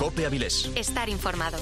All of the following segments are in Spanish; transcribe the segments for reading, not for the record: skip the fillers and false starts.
COPE Avilés. Estar informado.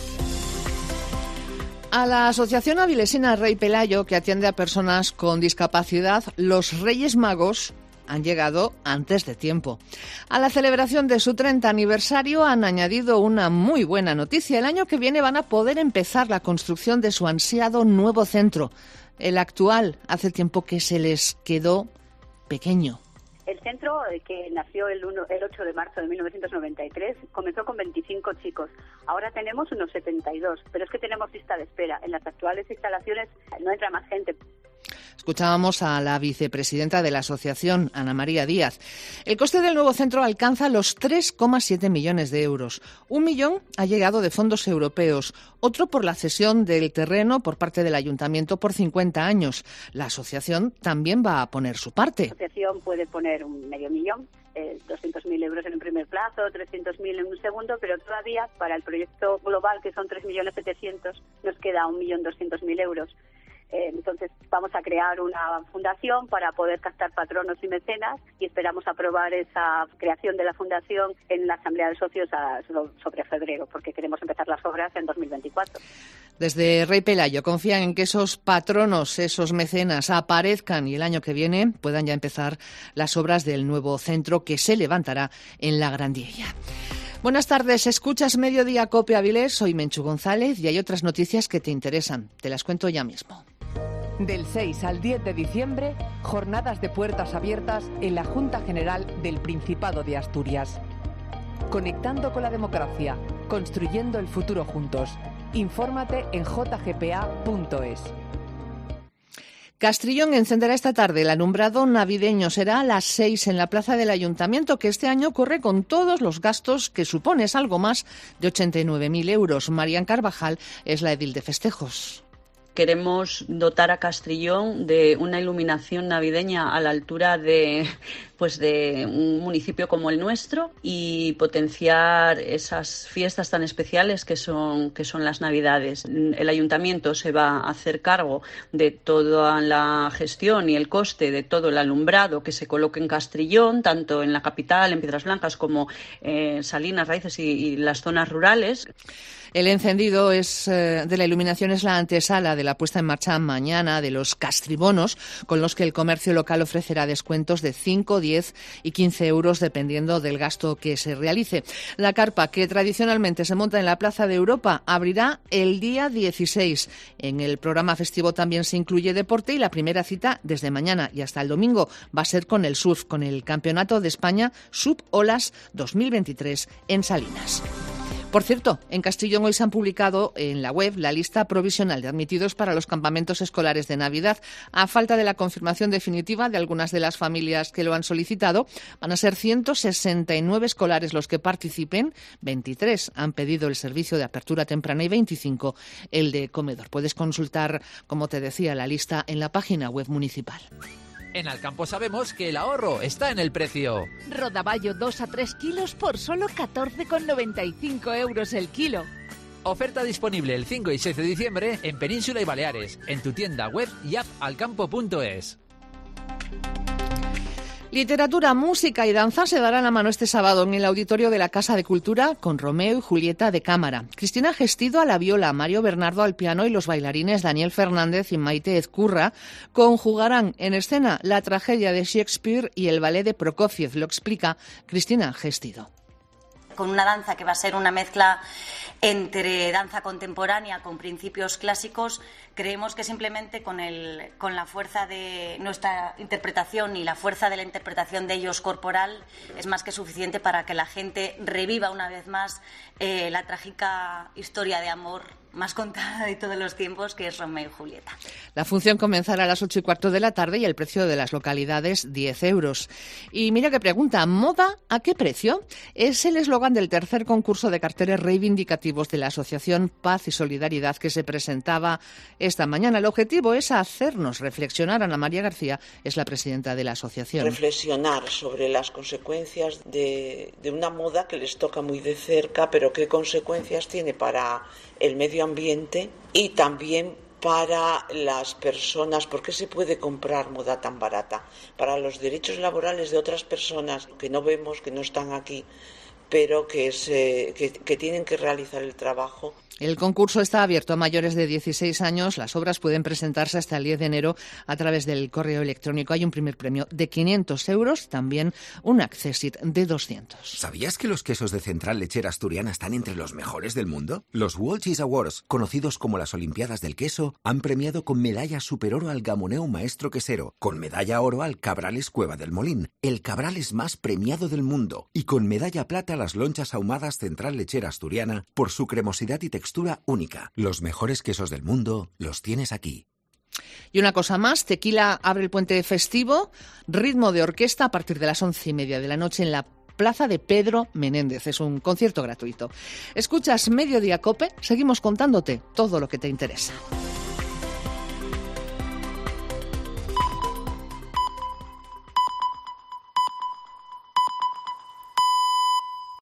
A la Asociación Avilesina Rey Pelayo, que atiende a personas con discapacidad, los Reyes Magos han llegado antes de tiempo. A la celebración de su 30 aniversario han añadido una muy buena noticia. El año que viene van a poder empezar la construcción de su ansiado nuevo centro. El actual hace tiempo que se les quedó pequeño. El centro, que nació el 8 de marzo de 1993, comenzó con 25 chicos. Ahora tenemos unos 72, pero es que tenemos lista de espera. En las actuales instalaciones no entra más gente. Escuchábamos a la vicepresidenta de la asociación, Ana María Díaz. El coste del nuevo centro alcanza los 3,7 millones de euros. 1 millón ha llegado de fondos europeos, otro por la cesión del terreno por parte del ayuntamiento por 50 años. La asociación también va a poner su parte. La asociación puede poner un medio millón, 200.000 euros en un primer plazo, 300.000 en un segundo, pero todavía para el proyecto global, que son 3.700.000, nos queda 1.200.000 euros. Entonces vamos a crear una fundación para poder captar patronos y mecenas y esperamos aprobar esa creación de la fundación en la Asamblea de Socios sobre febrero, porque queremos empezar las obras en 2024. Desde Rey Pelayo confían en que esos patronos, esos mecenas aparezcan y el año que viene puedan ya empezar las obras del nuevo centro que se levantará en la Grandilla. Buenas tardes, escuchas Mediodía COPE Avilés, soy Menchu González y hay otras noticias que te interesan. Te las cuento ya mismo. Del 6 al 10 de diciembre, jornadas de puertas abiertas en la Junta General del Principado de Asturias. Conectando con la democracia, construyendo el futuro juntos. Infórmate en jgpa.es. Castrillón encenderá esta tarde el alumbrado navideño. Será a las 6 en la plaza del Ayuntamiento, que este año corre con todos los gastos que supone. Es algo más de 89.000 euros. Marian Carvajal es la edil de festejos. Queremos dotar a Castrillón de una iluminación navideña a la altura de un municipio como el nuestro y potenciar esas fiestas tan especiales que son las Navidades. El Ayuntamiento se va a hacer cargo de toda la gestión y el coste de todo el alumbrado que se coloque en Castrillón, tanto en la capital, en Piedras Blancas, como en Salinas, Raíces y las zonas rurales. El encendido de la iluminación es la antesala de la puesta en marcha mañana de los castribonos, con los que el comercio local ofrecerá descuentos de 5, 10 y 15 euros dependiendo del gasto que se realice. La carpa, que tradicionalmente se monta en la Plaza de Europa, abrirá el día 16. En el programa festivo también se incluye deporte y la primera cita desde mañana y hasta el domingo va a ser con el surf, con el Campeonato de España Sub-Olas 2023 en Salinas. Por cierto, en Castrillón hoy se han publicado en la web la lista provisional de admitidos para los campamentos escolares de Navidad. A falta de la confirmación definitiva de algunas de las familias que lo han solicitado, van a ser 169 escolares los que participen. 23 han pedido el servicio de apertura temprana y 25 el de comedor. Puedes consultar, como te decía, la lista en la página web municipal. En Alcampo sabemos que el ahorro está en el precio. Rodaballo 2 a 3 kilos por solo 14,95 euros el kilo. Oferta disponible el 5 y 6 de diciembre en Península y Baleares, en tu tienda web y app alcampo.es. Literatura, música y danza se darán la mano este sábado en el auditorio de la Casa de Cultura con Romeo y Julieta de cámara. Cristina Gestido a la viola, Mario Bernardo al piano y los bailarines Daniel Fernández y Maite Ezcurra conjugarán en escena la tragedia de Shakespeare y el ballet de Prokofiev. Lo explica Cristina Gestido. Con una danza que va a ser una mezcla entre danza contemporánea con principios clásicos, creemos que simplemente con la fuerza de nuestra interpretación y la fuerza de la interpretación de ellos corporal es más que suficiente para que la gente reviva una vez más la trágica historia de amor más contada de todos los tiempos, que es Romeo y Julieta. La función comenzará a las 8:15 de la tarde y el precio de las localidades 10 euros. Y mira qué pregunta, ¿moda a qué precio? Es el eslogan del tercer concurso de carteles reivindicativos de la Asociación Paz y Solidaridad que se presentaba esta mañana. El objetivo es hacernos reflexionar. Ana María García es la presidenta de la asociación. Reflexionar sobre las consecuencias de una moda que les toca muy de cerca, pero qué consecuencias tiene para el medio ambiente y también para las personas. ¿Por qué se puede comprar moda tan barata? Para los derechos laborales de otras personas que no vemos, que no están aquí, pero que tienen que realizar el trabajo. El concurso está abierto a mayores de 16 años. Las obras pueden presentarse hasta el 10 de enero a través del correo electrónico. Hay un primer premio de 500 euros, también un Accessit de 200. ¿Sabías que los quesos de Central Lechera Asturiana están entre los mejores del mundo? Los World Cheese Awards, conocidos como las Olimpiadas del Queso, han premiado con medalla superoro al Gamoneu Maestro Quesero, con medalla oro al Cabrales Cueva del Molín, el Cabrales más premiado del mundo, y con medalla plata a las lonchas ahumadas Central Lechera Asturiana por su cremosidad y textura única. Los mejores quesos del mundo los tienes aquí. Y una cosa más, Tequila abre el puente festivo, ritmo de orquesta a partir de las 11:30 de la noche en la Plaza de Pedro Menéndez. Es un concierto gratuito. Escuchas Mediodía COPE, seguimos contándote todo lo que te interesa.